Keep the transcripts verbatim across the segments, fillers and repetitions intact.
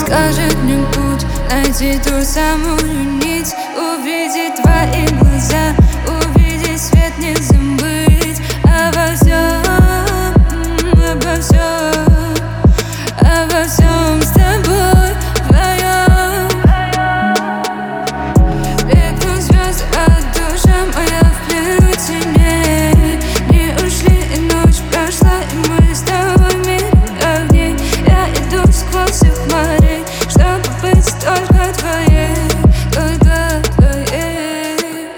подскажет мне путь, найти ту самую нить, увидеть твои глаза, увидеть свет, не забыть обо всем, обо всем, обо всем с тобой вдвоем. Бегут звезды от души, моя в плену теней. Не ушли, и ночь прошла, и мы с тобой мили огней. Я иду сквозь их морей, чтобы быть только твоей, только твоей.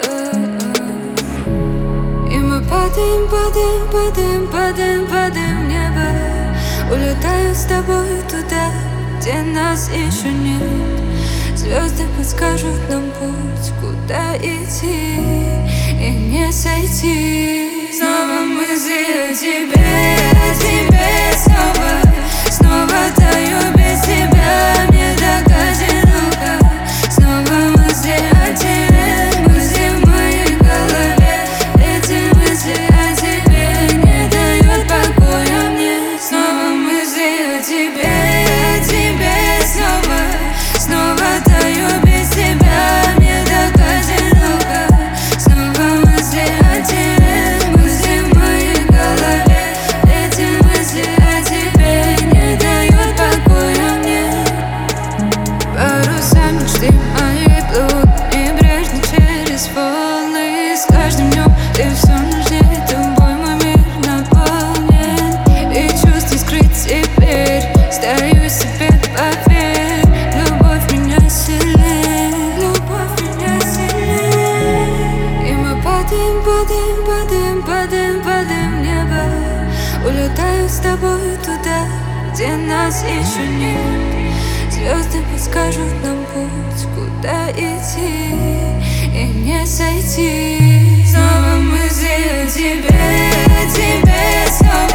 И мы падаем, падаем, падаем, падаем, падаем в небо. Улетаю с тобой туда, где нас еще нет. Звезды подскажут нам путь, куда идти и не сойти. Снова мысли о тебе, о тебе снова. Снова таю без тебя, мне так одиноко. Снова мысли о тебе, мысли в моей голове. Эти мысли о тебе не дают покоя мне. Снова мысли о тебе, о тебе снова. Снова таю без тебя, мне так одиноко. Снова мысли о тебе, мысли в моей голове. Эти мысли о тебе не дают покоя мне. Паруса мечты моей плывут небрежно через волны. С каждым днем ты все нужнее, тобой мой мир наполнен. И чувства скрыть теперь, стою себе поверь. Любовь меня сильнее, любовь меня сильнее. И мы падаем, падаем, падаем, падаем, падаем в небо. Улетаю с тобой туда, где нас еще нет. Звезды подскажут нам путь, куда идти и не сойти. Снова мысли о тебе, о тебе снова.